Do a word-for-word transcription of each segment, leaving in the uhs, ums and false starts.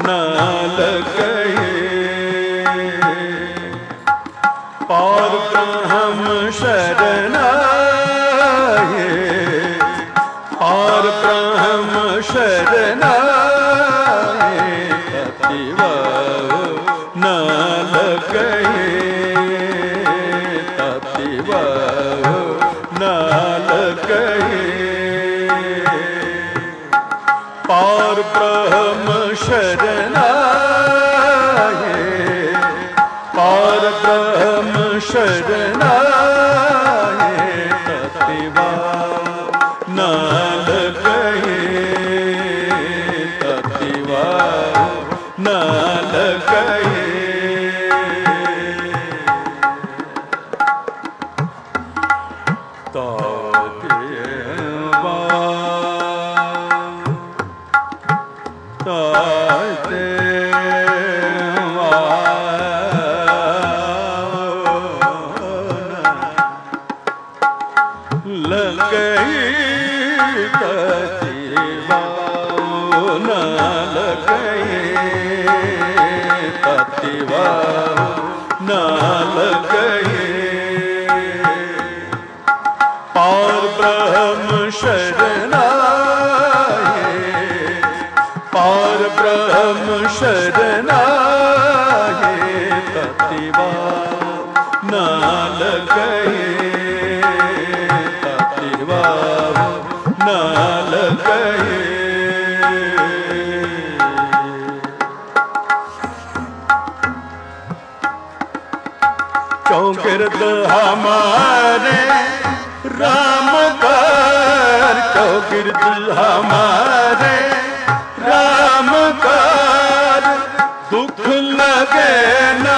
नाल कहे। पार ब्रह्म शरणाए, पार ब्रह्म शरणाए, ततिवाओ नाल कहे, ततिवाओ नाल कहे। पार ब्रह्म शरणाए, पार ब्रह्म शरणाए, ततिवाओ नाल कहे, ततिवाओ नाल कहे। नाल कहे। पार ब्रह्म शरणाए, पार ब्रह्म शरणाए, ततिवाओ नाल कहे, ततिवाओ नाल कहे। चौगिर्द हमारे राम कर, चौगिर्द हमारे राम कर, दुख लगे ना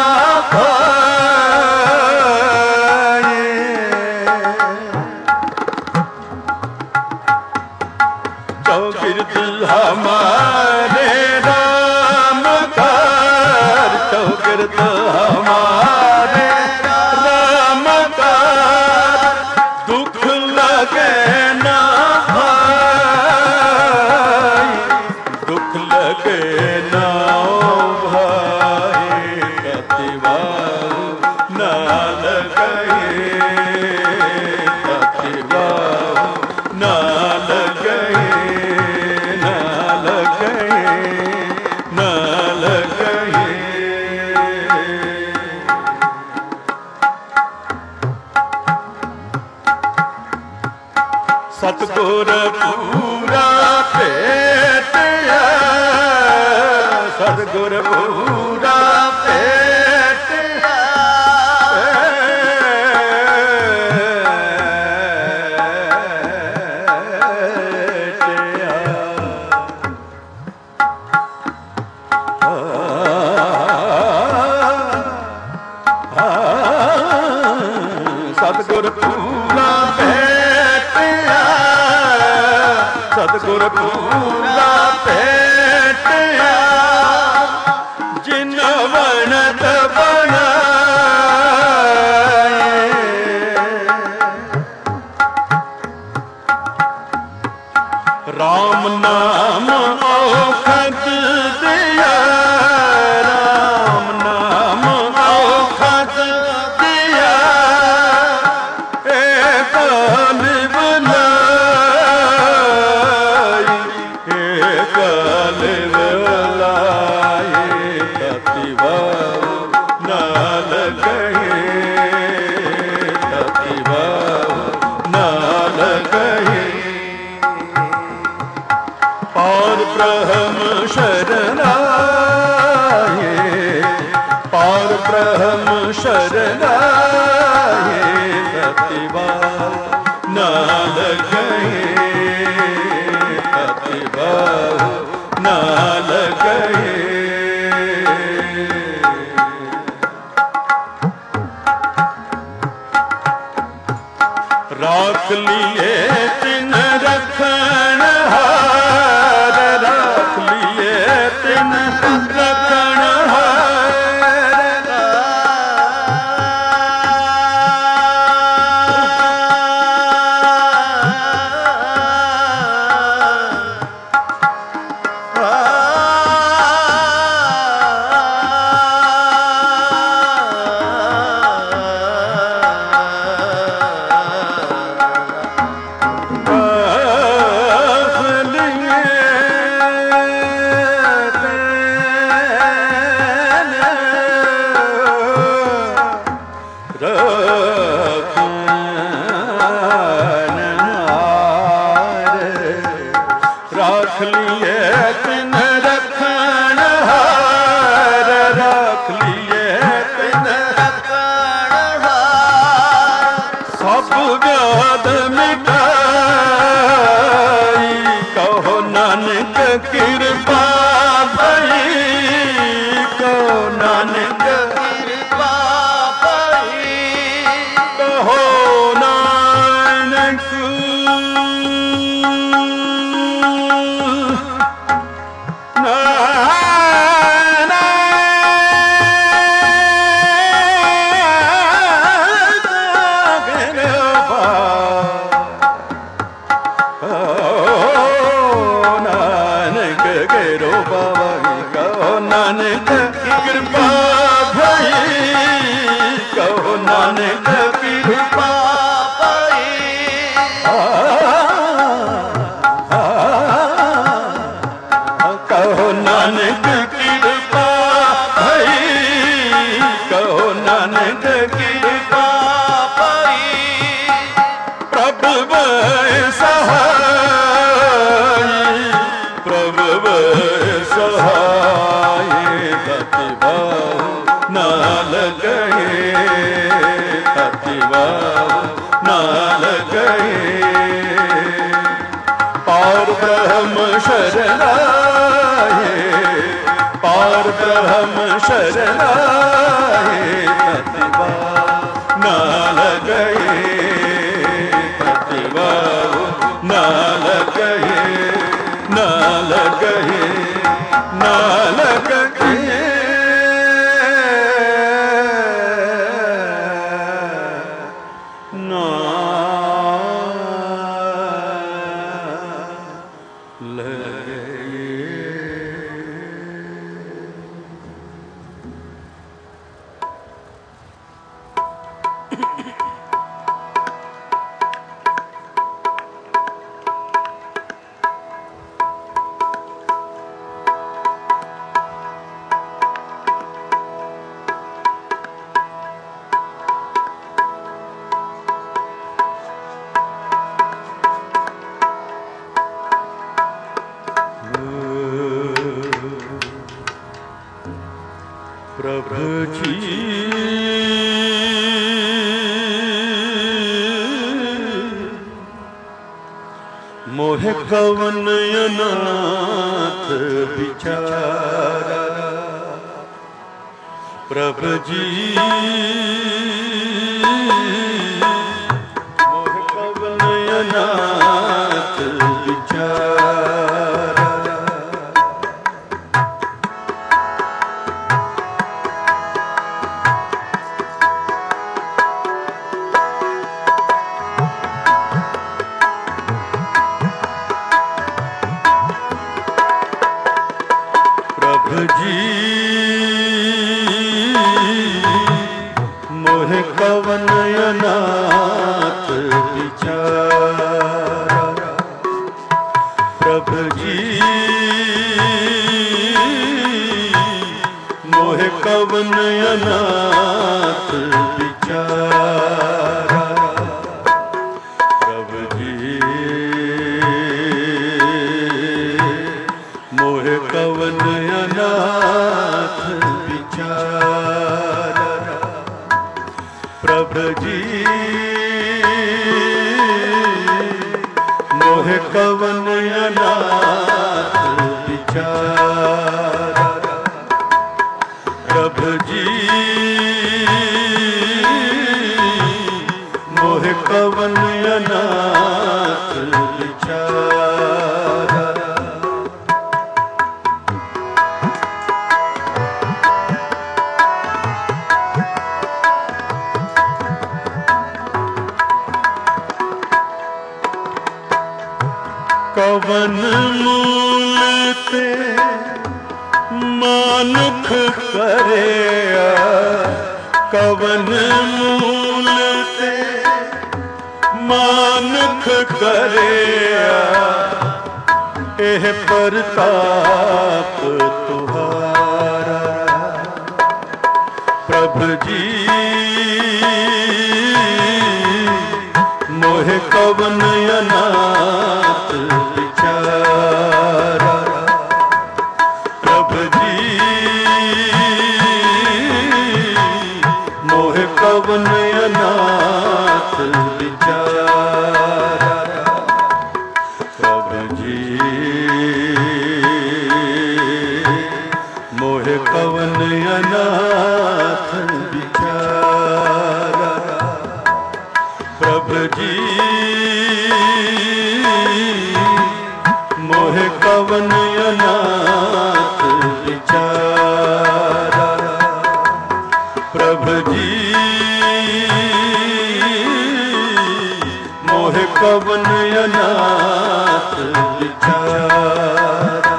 पाए। चौगिर्द हमारे राम कर, चौगिर्द हमारे राम कर, दुख लगे ना भाई, दुख लगे ना भाई, ततिवाओ नाल कहे, ततिवाओ नाल कहे, नाल कहे, नाल कहे। सतगुर पूरा भेटिया, सतगुर पूरा भेटिया, सतगुर पूरा भेटिया, सतगुर पूरा भेटिया, जिन बनत बनाए। राम नाम औखद दिया, राम नाम औखद दिया, एक लिव लाई, एक लिव लाई, ततिवाओ नाल कहे, ततिवाओ नाल कहे। पार ब्रह्म शरणाए, पार ब्रह्म शरणाए, ततिवाओ नाल कहे, ततिवाओ नाल कहे। राख लिए तिन रखन हार, राख लिए तिन रखन हार। आ व्याध मिटाई, कहो नानक कृपा भई, कहो नानक कृपा भई, कहो नानक नानक कृपा भई, कहो नानक कृपा भई, कहो नानक कृपा भई, कहो नानक कृपा भई, प्रभु सहाय, प्रभु सहाय, नाल गए, नाल गए, पार ब्रह्म शरणाए, पार ब्रह्म शरणाए, नाल गए, नाल गए, नाल गए, नाल गए, प्रभु जी मोहे कवन अनाथ बिचारा, प्रभु जी मोहे कवन अनाथ बिचारा, जी मोहे कवन अनाथ बिचारा, प्रभु जी मोहे कवन अनाथ बिचारा, प्रभु जी मोहे कवन अनाथ बिचारा, प्रभु जी मोहे कवन अनाथ बिचारा, प्रभु जी मोहे कवन अनाथ बिचारा, कवन मूल ते मानुख करे, कवन मूल ते मानुख करे, एह प्रताप तुहारा, प्रभु जी मोहे कवन अनाथ बिचारा, प्रभु जी मोहे कवन अनाथ बिचारा, विचारा।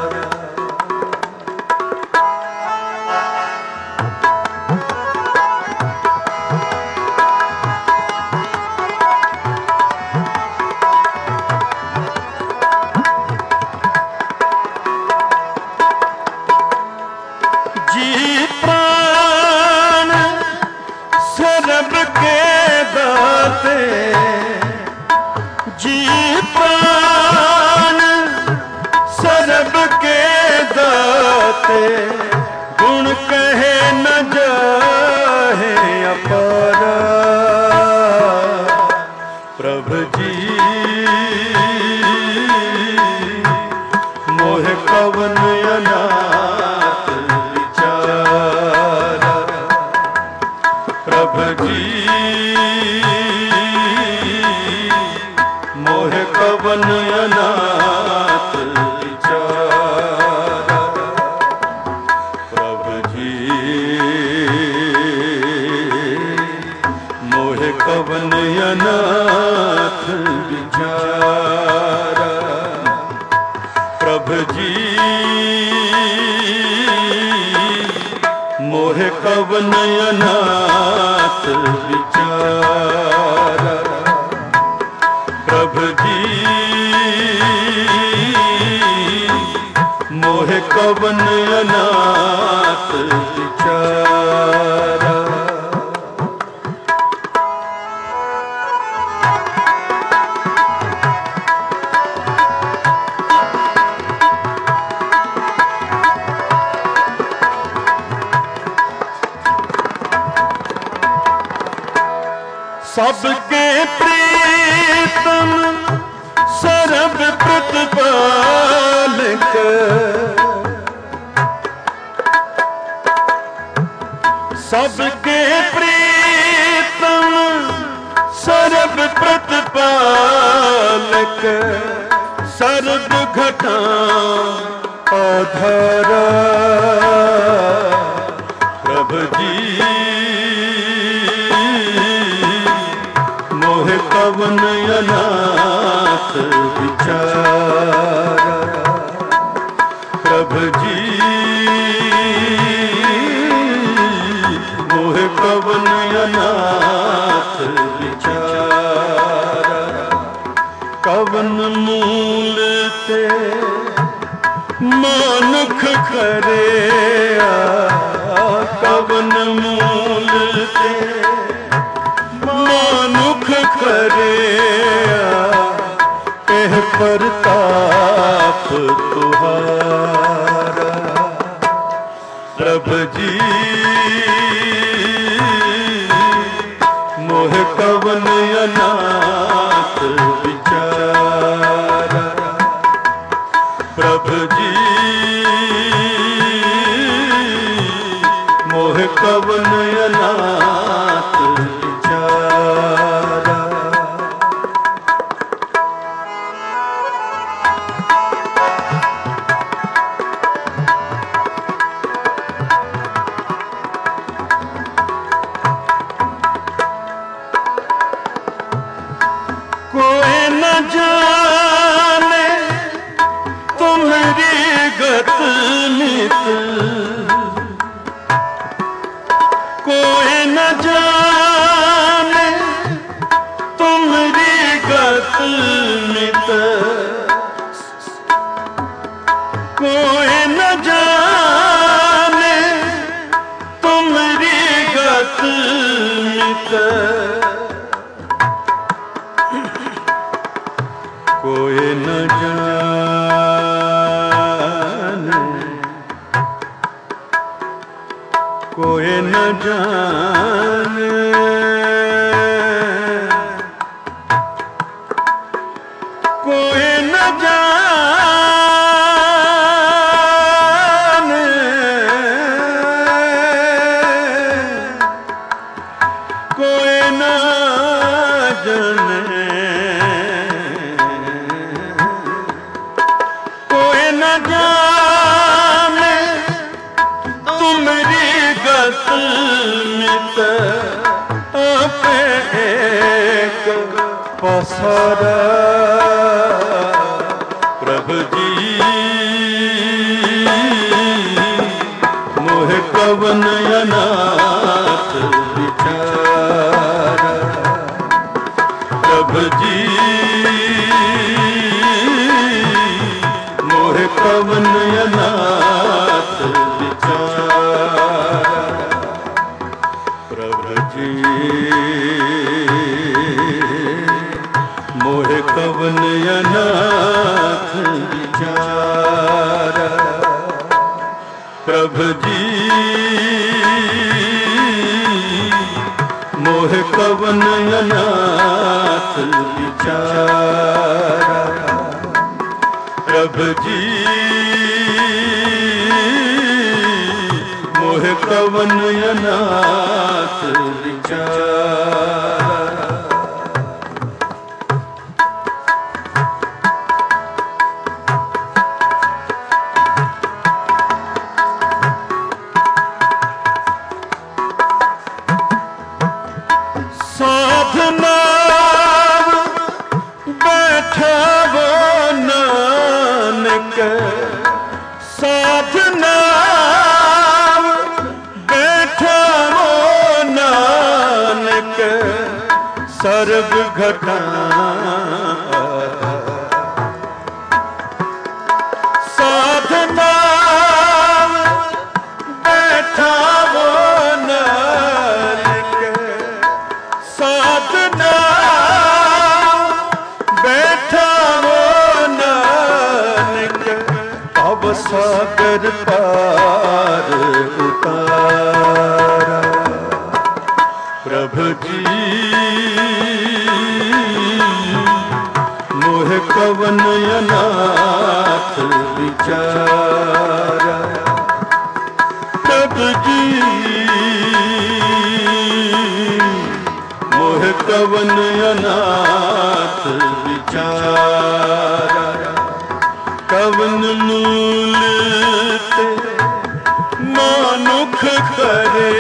जी प्राण सरब के दाते, जी प्राण सरब के दाते, गुण कहे न जाहे अपारा। प्रभु जी मोह कवन अनाथ विचारा। प्रभु जी मोह कवन अनाथ विचारा। प्रभु जी मोह कवन अनाथ विचारा। प्रभु जी मोह कवन अनाथ विचारा। प्रभु जी मोह कवन अनाथ विचारा। सबके प्रीतम सरब प्रतिपालक, सबके प्रीतम सरब प्रतिपालक, सर्व घटा आधारा। प्रभु जी मोह कवन अनाथ विचारा। प्रभु जी मोह कवन अनाथ विचारा। कवन मूल ते मानुख करे, कवन मूल ते मानुख करे, एह प्रताप तुहारा। प्रभु जी मोह कवन अनाथ विचारा। प्रभु जी मोह कवन अनाथ विचारा। कोई न जाने तुम्हारी गत नित, कोई न जाने तुम्हारी गत नित, कोई न जाने तुम्हारी गत नित, कोई न जाने, कोई न जाने, कोई न जाने, कोई न जाने, कोई न जाने तुम्हारी गत नित, आपे एक पसारा। जी मोहे कवन अनाथ विचार। प्रभु जी मोहे कवन अनाथ विचार। प्रभु जी मोहे कवन अनाथ विचार। प्रभु जी मोहे कवन अनाथ विचार। साधना बैठा वो नानक, साधना बैठा वो नानक, सर्ब घटा साधना बैठा वो नानक, साधना बैठा वो नानक, अब सागर पार उतारा। प्रभु जी मोहे कवन अनाथ विचार। प्रभु जी मोहे कवन अनाथ विचार। कवन मूल ते मानुख करे,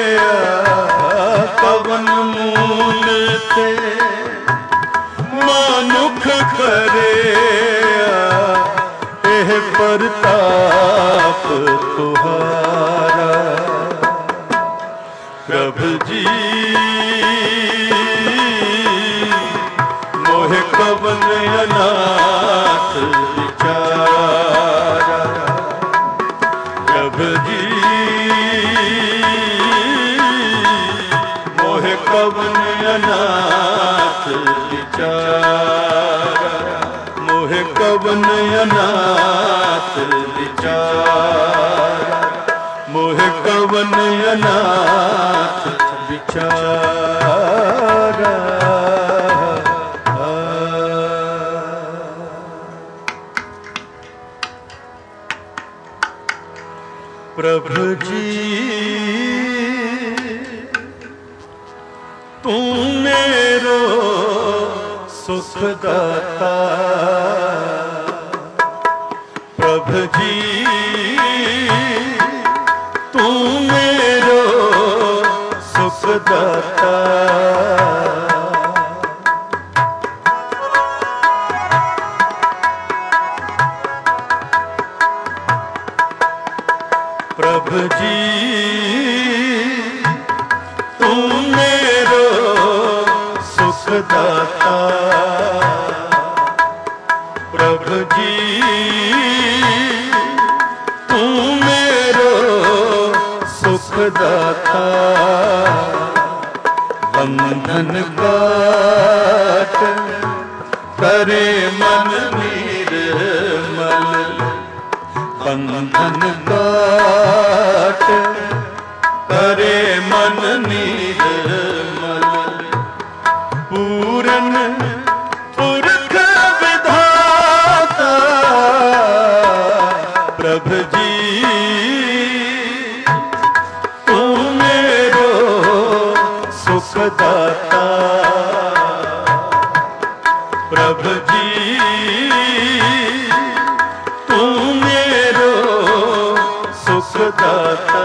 कवन मूल ते मानुख करे, एह परताप तुहारा। प्रभु जी मोहे कवन अनाथ विचार। प्रभु जी मोहे कवन अनाथ विचार। मोहे कवन अनाथ विचार। मोहे कवन अनाथ विचार। प्रभु जी तू मेरो सुखदाता। प्रभु जी तू मेरो सुखदाता। प्रभु जी तू मेरो सुखदाता। प्रभु जी तू मेरो सुखदाता। बंधन काट करे मन निर्मल। बंधन काट करे मन निर्मल। पूरन पुरख विधाता। प्रभु जी तू मेरो सुखदाता। प्रभु जी तू मेरो सुखदाता।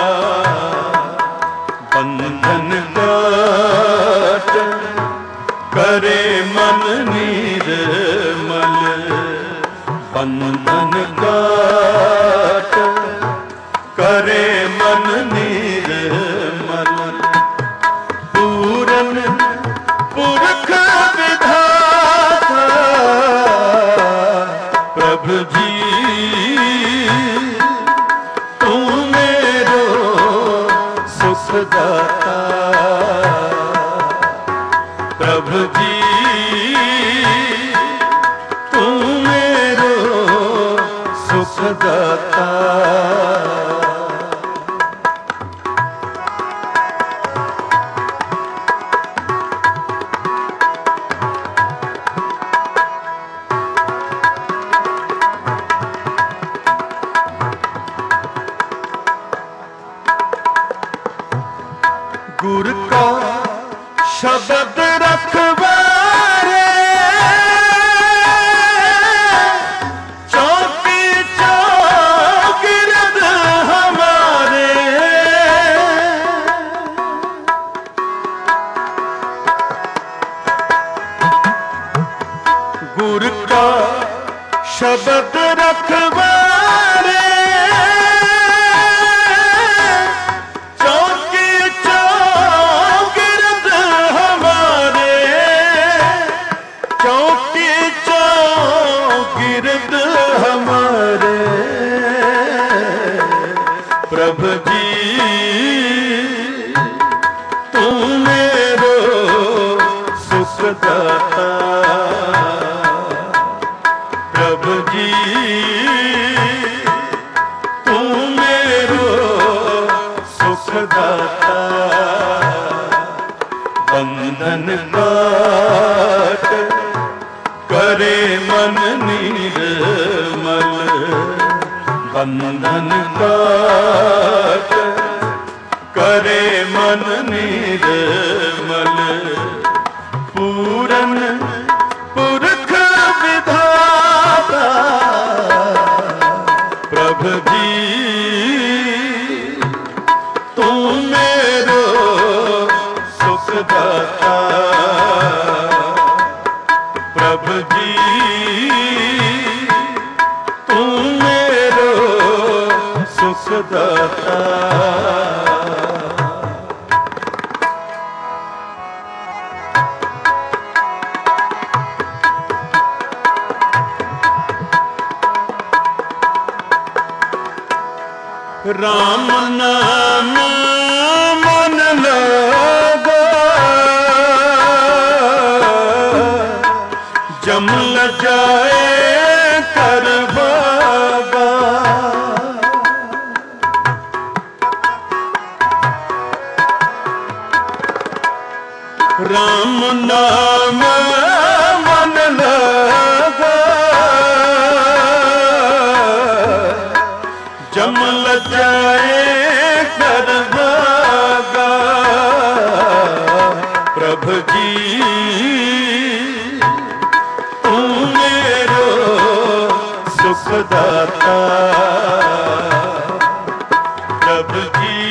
बंधन काट करे मन निर्मल। बंधन काट करे मन निर्मल। पूरन पुरख विधाता। प्रभु जी तू मेरो सुख दाता, प्रभु जी तू मेरो सुख दाता। गुर का शब्द रखवारे चौकी चौगिर्द हमारे, गुर का शब्द रखवारे प्रभु जी तू मेरो सुख दाता, प्रभु जी तू मेरो सुख दाता। बंधन काट करे मन निर्मल, बंधन काट करे मन निर्मल, पूरन पुरख विधाता, प्रभु जी तू मेरो सुख दाता, प्रभु जी तू मेरो सुख दाता। राम नाम मन लगा जम ल जाए कर भागा, राम नाम मन लगा जम ल जाए कर भागा, प्रभु जी तू मेरो सुख दाता, प्रभु जी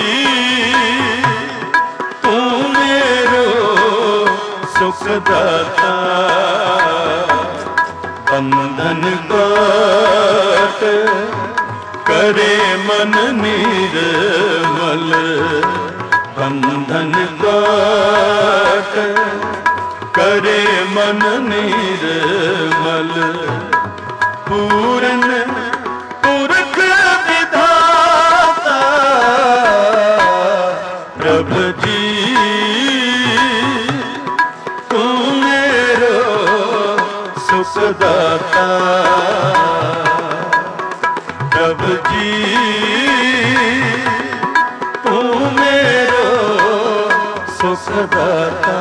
तू मेरो सुख दाता। बंधन काट करे मन निर्मल, बंधन काट करे मन निर्मल, पूरन पुरख विधाता, प्रभु जी तू मेरो सुख दाता, प्रभु जी तू मेरो सुख दाता।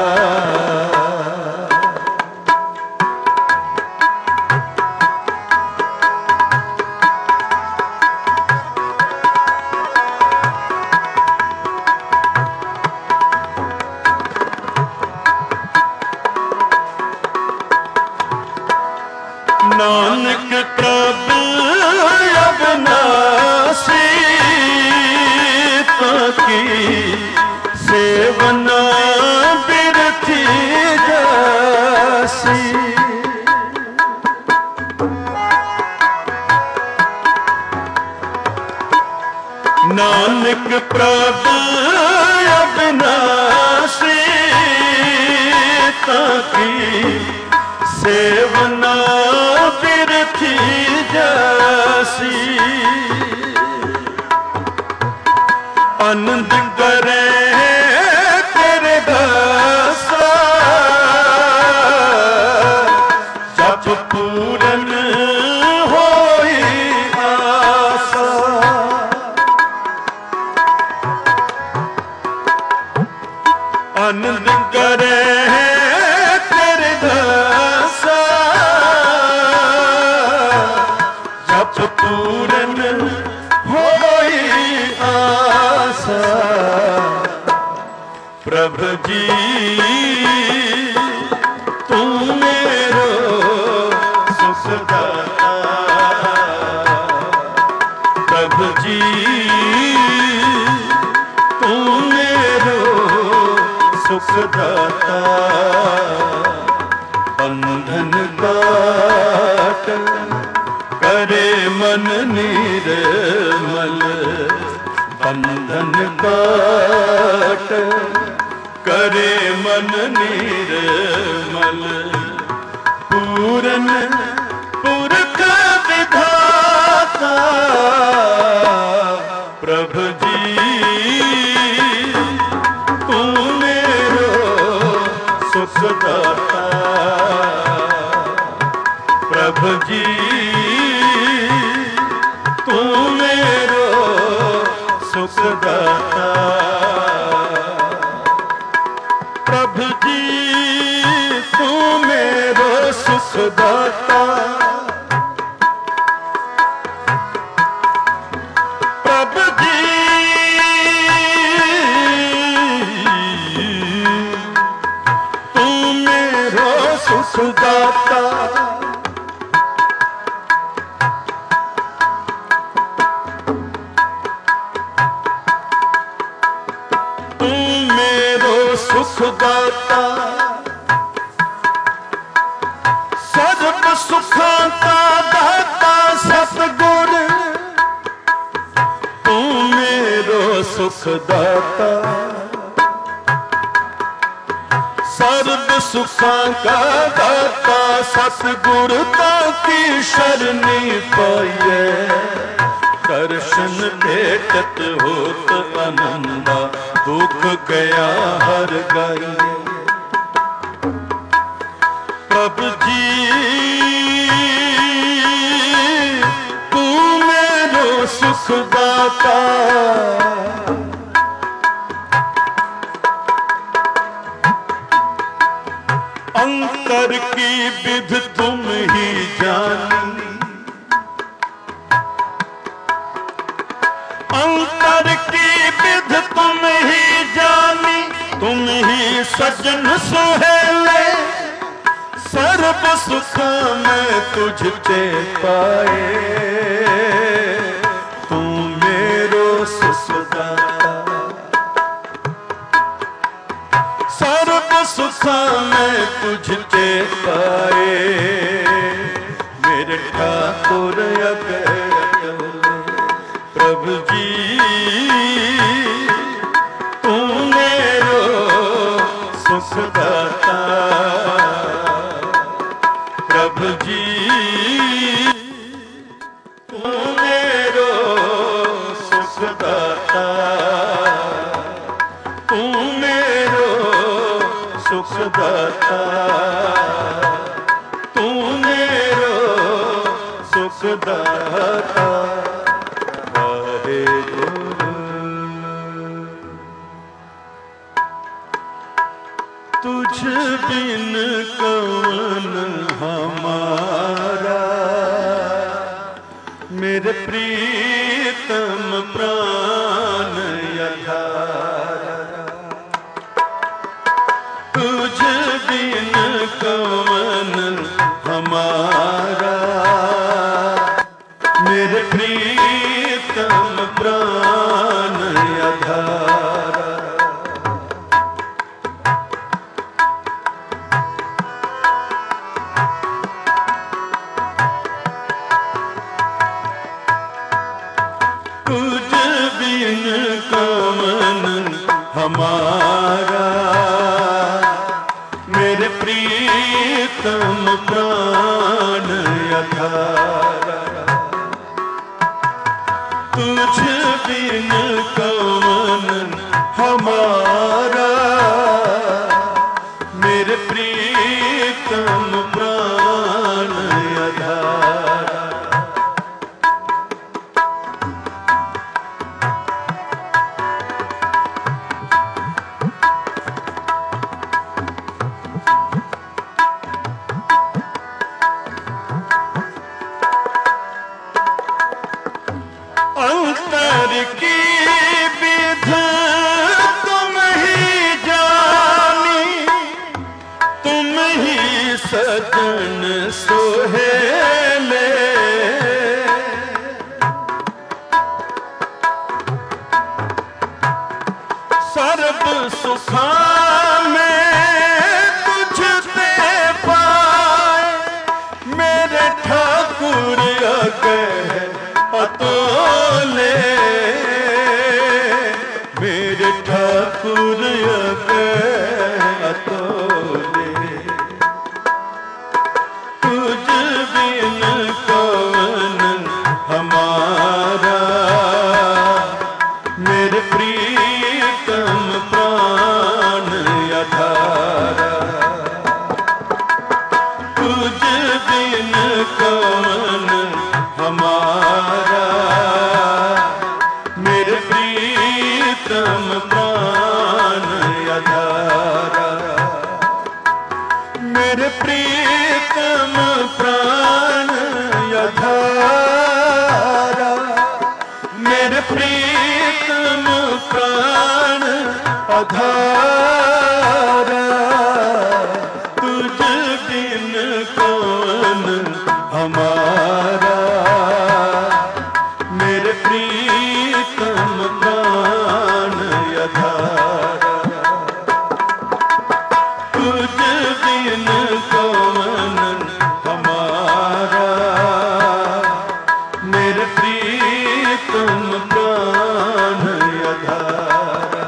नानक प्रभु अविनाशी की सेवना बिरथी जासी, नानक प्रभु अविनाशी की सेवना बिरथी बिरथी जैसी आनंद करे तेरे दासा जब पूरन होई आसा। आनंद करे तेरे दासा जब पूरन होई आसा। प्रभु जी तू मेरो सुखदाता। प्रभु जी तू मेरो सुखदाता। बंधन काट करे मन निर्मल। बंधन काट करे मन निर्मल। पूरन पुरख विधाता। प्रभु जी तू मेरो सुखदाता। प्रभु जी तू मेरो सुखदाता। प्रभु जी तू मेरो सुखदाता। प्रभु जी तू मेरो सुखदाता। सुखदाता सर्व सुखां का दाता सतगुर। तू मेरो सुखदाता सर्व सुखां का दाता सतगुर। ताकी शरणी पाइए दर्शन भेटत होत आनंदा। दुख गया हर गई। प्रभु जी तू मेरो सुखदाता। अंतर की विध तुम ही जानी। अंतर की विध तुम ही जानी। तुम ही सजन सुहेले सर्व सुख में तुझते पाए। तू मेरो सुखदाता सर्व सुख में तुझते पाए। मेरे ठाकुर अकल प्रभु जी तू मेरो सुखदाता। प्रभु जी तू मेरो सुखदाता। तू मेरो सुखदाता। तू मेरो सुखदाता। तुझ बिन कौन हमारा मेरे प्रीतम प्राण यथारा। तुझ बिन कौन हमारा मेरे प्रीतम प्राण यथारा। तुझ बिन कौन हमारा मेरे प्रीतम प्राण यथारा। प्यार की विध तुम ही जानी, तुम ही सजन सोहेले। सर्ब सुखा में तुझते पाए, मेरे ठाकुर अगह अतोले, मेरे ठाकुर अगह अतोले। तुझ बिन कवन हमारा, मेरे प्रीतम प्राण आधारा। तुझ बिन कवन हमारा, मेरे प्रीतम प्राण आधारा। मेरे प्रीतम प्राण आधारा, मेरे प्रीतम प्राण आधारा। तुझ बिन कौन हमारा, मेरे प्रीतम प्राण आधारा। तुझ बिन कौन हमारा, मेरे प्रीतम प्राण आधारा।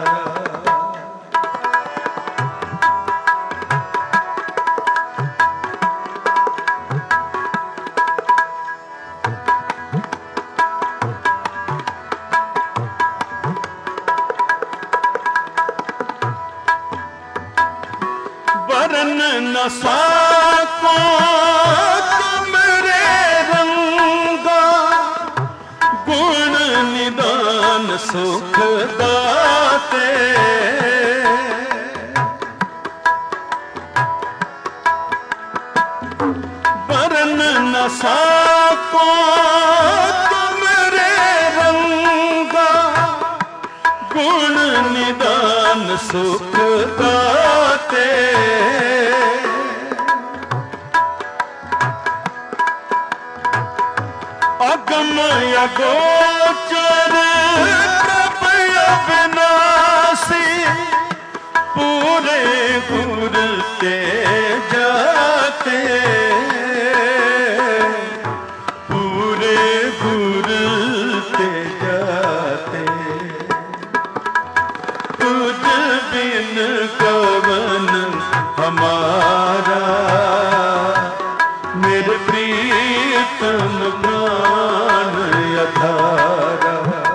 वरन न साको तुमरे रंगा, गुण निदान सुख दाते। वरन न साको तुमरे रंगा, गुण निदान सुख दाते। अगम अगोचर प्रभ अविनाशी, पूरे गुर ते जाते, पूरे गुर ते जाते। तुझ बिन कवन हमारा, मेरे प्रीतम प्राण आधारा।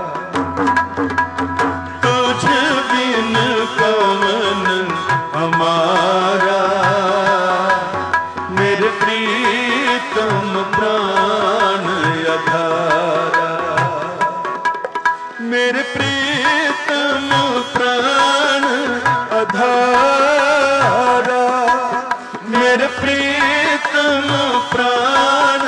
तुझ बिन कवन हमारा, मेरे प्रीतम प्राण आधारा। मेरे प्रीतम प्राण आधारा, मेरे प्रीतम प्राण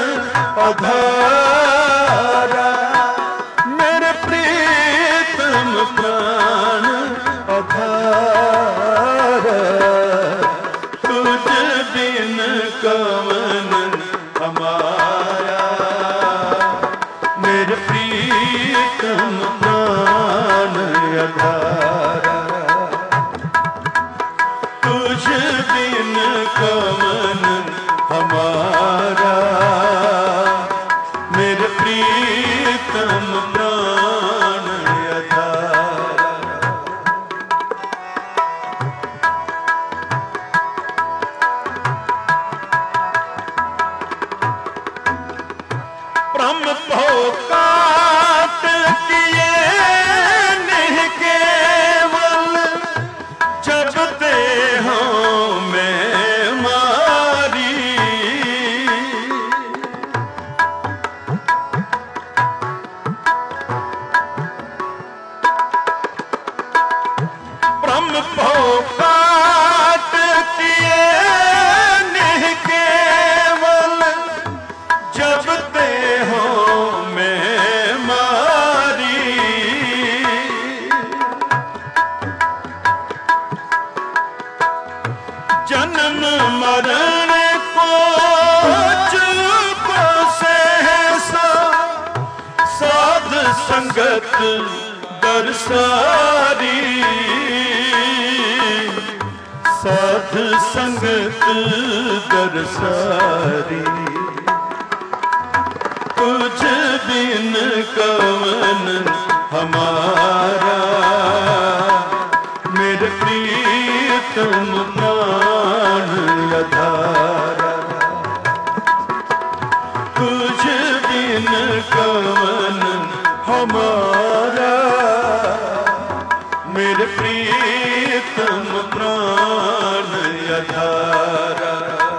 आधारा। मेरे प्रीतम प्राण आधारा। तुझ बिन कवन हमारा, मेरे प्रीतम प्राण आधारा। तुझ बिन कवन हमारा, मेरे प्रीतम प्राण आधारा। ब्रह्म भोकात किए नहीं केवल, जपते हो मैं मारी। ब्रह्म भोकात किए नहीं केवल, जपते हो मैं संगत दरसारी, साध संगत दरसारी। तुझ बिन कवन हमारा, मेरे प्रीतम प्राण आधारा। तुझ बिन कवन हमारा, मेरे प्रीतम प्राण आधारा।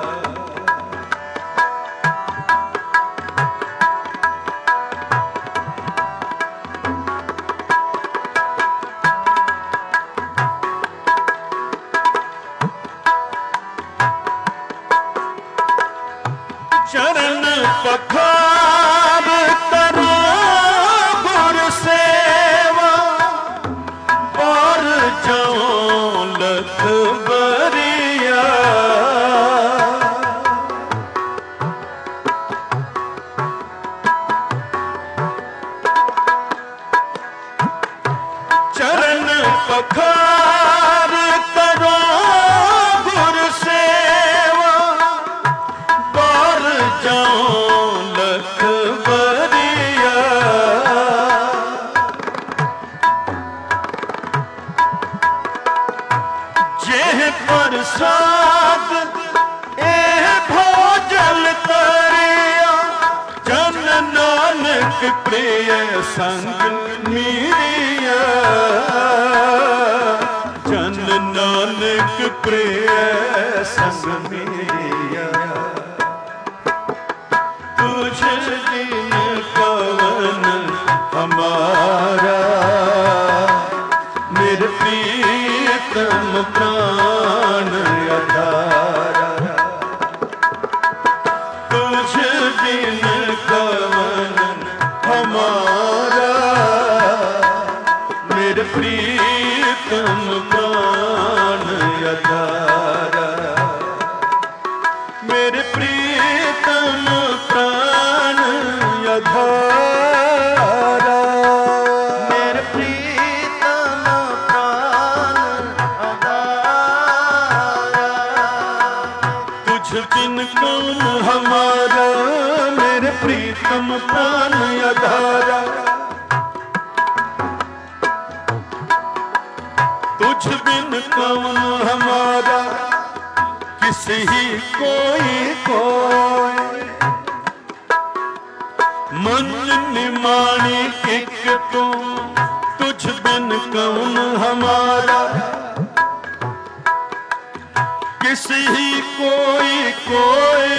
चरण पखार करो गुर सेवा, और जाऊं लख बरिया। चरण पखार करो गुर सेवा, और जाऊं लख बरिया। जेह प्रसाद एह भोजल तरिया, जन नानक प्रिय संग मीरिया। जन नानक प्रिय संग मीरिया। तुझ बिन कवन हमारा, मेरे प्रीतम प्राण आधारा। तुझ बिन कवन हमारा, मेरे प्रीतम प्राण आधारा। मेरे प्रीतम प्राण आधारा। मेरे प्रीतम प्राण आधारा। तुझ बिन कौन हमारा, मेरे प्रीतम प्राण आधारा। तुझ बिन कौन हमारा, किसी ही कोई कोई। मन निमाणी एक तू, तुझ बिन कौन हमारा। किसी ही कोई कोई,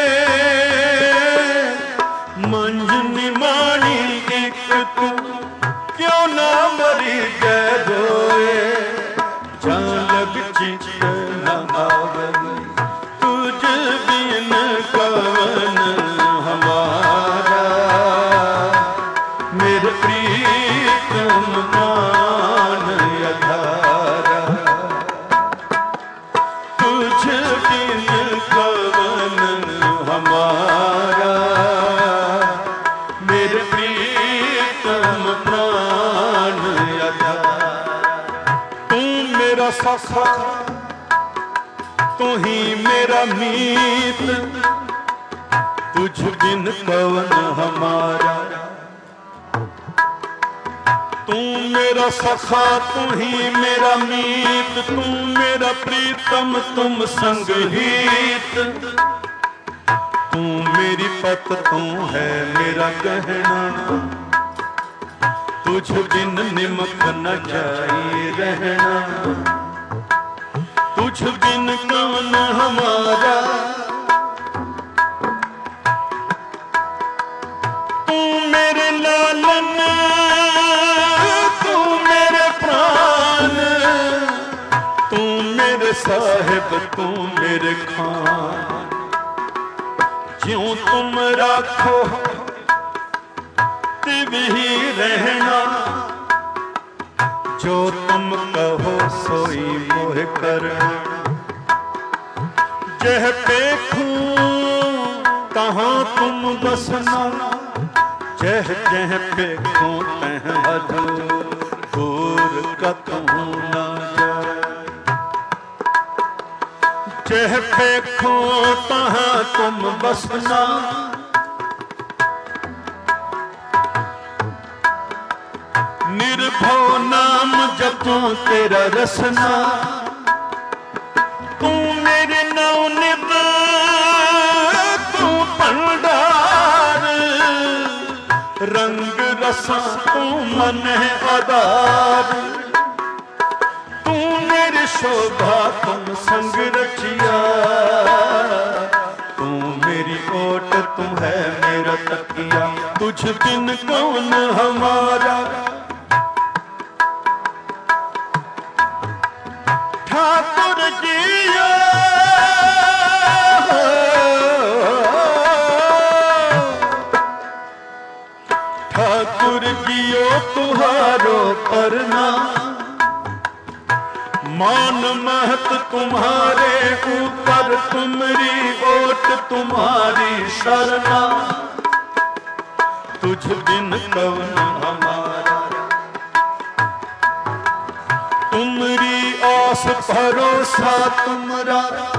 मन निमाणी एक तू। क्यों ना मरी जय रोए, जालग चित न आवे। तुझ बिन कवन हमारा, मेरे प्रीतम प्राण आधारा। तुझ बिन कवन हमारा, मेरे प्रीतम प्राण आधारा। तू मेरा सखा, तू ही मेरा मीत। तुझ बिन कवन हमारा। तू मेरा सखा, तू ही मेरा मीत। तू मेरा प्रीतम, तुम संग हित। तू मेरी पत, तू है मेरा गहना। तुझ बिन निमक न जाए रहना। तुझ बिन कौन हमारा। तू मेरे लालन, तू मेरे प्राण। तू मेरे साहिब, तू मेरे खान। ज्यों तुम राखो तिवि ही रहना। जो तुम कहो सोई मोह करना। जह देखूं तहाँ तुम बसना। जह जह पे तह हजूर दूर कतहूँ न जाए। जह पे खो तहाँ तुम बसना, निर्भव नाम जपो तेरा रसना। तू मेरे नवनिध तू भंडार, रंग रसा तू मन है आधार। तू मेरी शोभा तुम संग रचिया, तू मेरी ओट तू है मेरा तकिया। तुझ बिन कौन हमारा, ठाकुर जियो ठाकुर जियो तुहारो करना। मान महत तुम्हारे ऊपर, तुमरी ओट तुम्हारी शरणा। तुझ बिन कौन हमारा, तुमरी आस भरोसा तुमरा।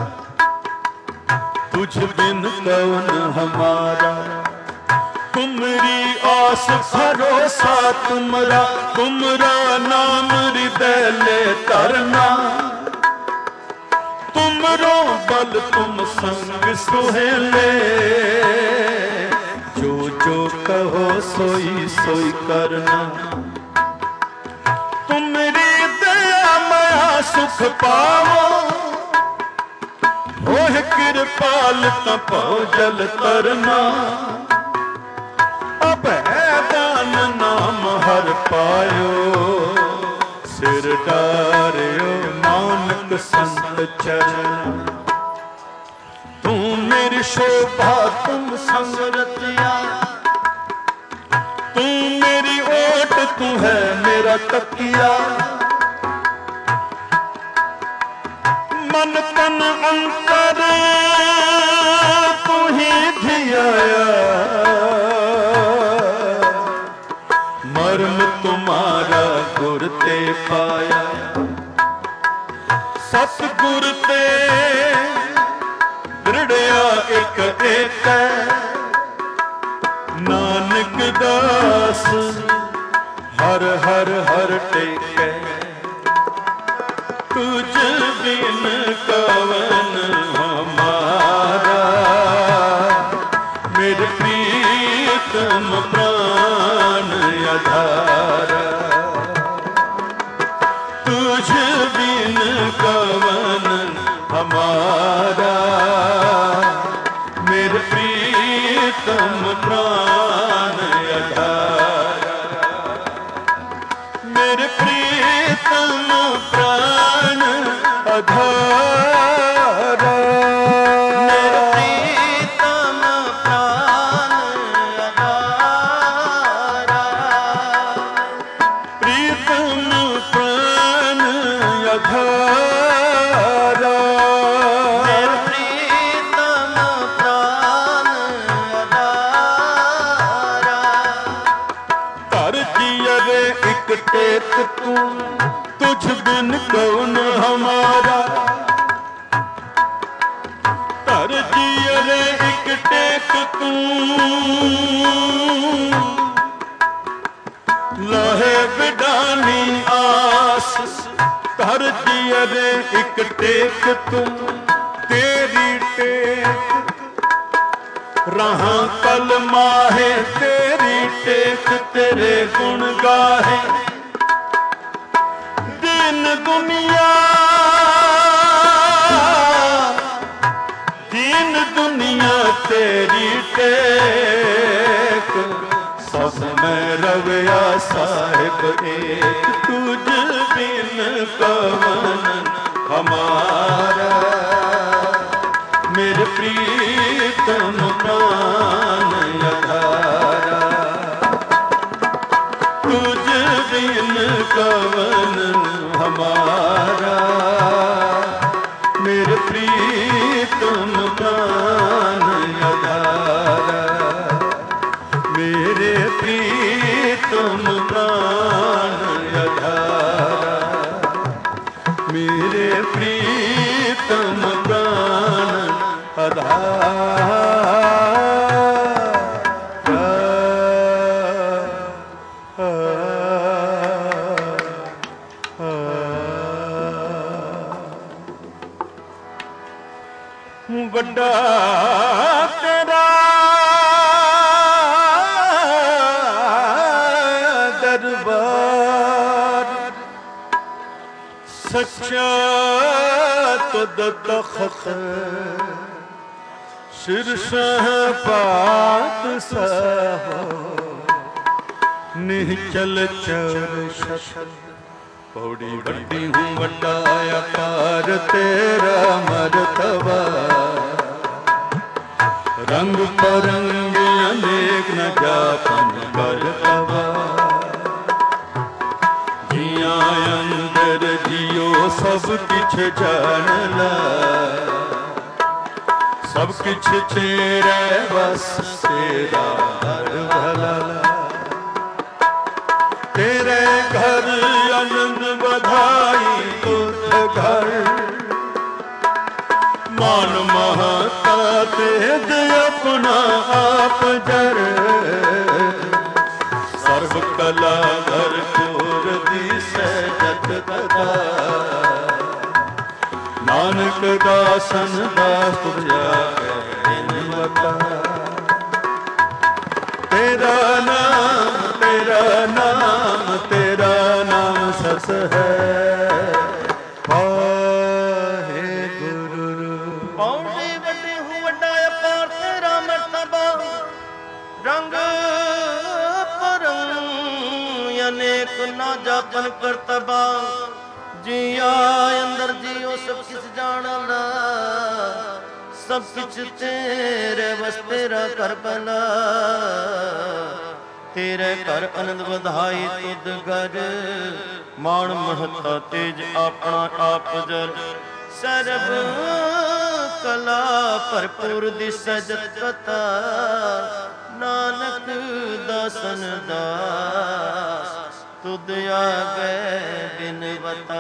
तुझ बिन कौन हमारा, तुमरी आस भरोसा तुमरा। तुमरा नाम हृदय ले तरना, तुमरो बल तुम संग सुहेले। जो जो कहो सोई सोई करना, तुमरी दया माया सुख पावो। होए कृपाल तपो जल तरना, अब है दान नाम हर पायो। सिर डार्यो नानक संत चरण, तू मेरी शोभा तुम संग रतिया। तू मेरी ओट तू है मेरा तकिया। मन तन अंतर तू ही धियाया, मर्म तुम्हारा गुर ते पाया। सतगुर ते दृढ़या एक एक, नानक दास हर हर हर टेकै। तुझ बिन कवन हमारा, मेरे प्रीतम प्राण आधारा। तुझ बिन कवन हमारा, मेरे प्रीतम प्राण आधारा। मेरे प्रीतम प्राण आधारा। मेरे प्रीतम प्राण आधारा। प्रीतम प्राण आधारा। मेरे प्रीतम प्राण आधारा। कर जिया रे एक टेक तू, तुझ बिन कौन हमारा। कर जिया रे एक टेक तू, लहे बिडानी आस। कर जिया रे एक टेक तू, तेरी टेक रहा कल माहे। तेरी टेक तेरे गुण गाहे, दीन दुनिया दीन दुनिया तेरी टेक। सब में रवैया साहिब एक, तुझ बिन कवन हमारा। मेरे प्रीतम प्राण आधारा। तुझ बिन कवन हमारा, मेरे प्रीतम प्राण आधारा। मेरे मेरे प्रीतम प्राण आधारा, मेरे प्रीतम प्राण आधारा। ਵੱਡਾ ਤੇਰਾ ਦਰਬਾਰ, ਸੱਚਾ ਤੁਧ ਤਖ਼ਤ, ਸ਼ਿਰਸ਼ਾਹ ਪਾਤਸ਼ਾਹ, ਨਿਹਚਲ ਚਰ ਸ਼ਤ। पौड़ी बड़ी हूँ वड्डा अपार तेरा मर्तबा, रंग परंग अनेक न जापन करतबा। जिया अंदर जियो सब किछ जान ला, सब किछ तेरे बस तेरा हर भला। तेरे घर आनंद बधाई तुझ घर, मान महता तेज अपना आप जर। सर्व कला भरपूर दिसै जत तथा, नानक दासन दास तुझ जागै बता। तेरा नाम तेरा नाम तेरा नाम सस है, वाहेगुरु। पौड़ी बड़ी हूँ वड्डा अपार तेरा मर्तबा, रंग परंग अनेक ना जापन करतबा। जिया अंदर जियो सब किस जानना, सब किछ तेरे बस तेरा कर भला। तेरे घर आनंद बधाई तुद घर, मान महता तेज अपना आप जर। सर्व कला भरपूर दिसै जत कथा, नानक दासन दास तुद आगे बिन बता।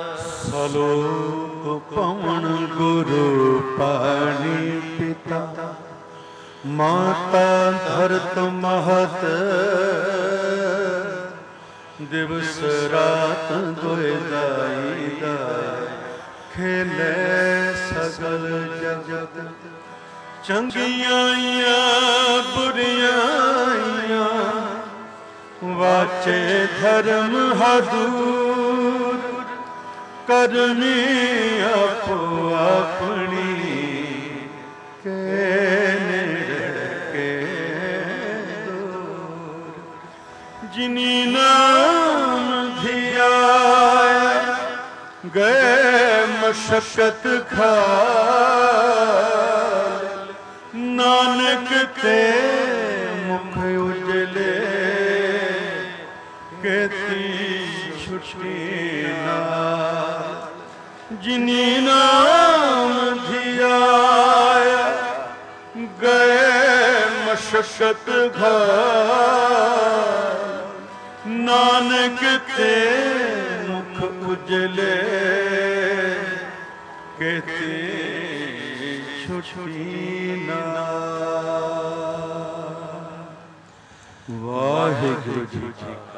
सलोक पवन गुरु पानी पिता, माता धरत महत, दिवस रात दुए दाई दाई। खेले सगल जगत, चंगियां बुरियां, वाचे धर्म हदूर। करनी आपो अपनी, के जिनी नाम धियाया, गए मशक्कत खाल। नानक ते मुख उजले, केती छुट्टी नाल। जिनी नाम धियाया, गए मशक्कत घाल। नानक ते मुख उजले, केती छुट्टी नाल। वाहिगुरु जी।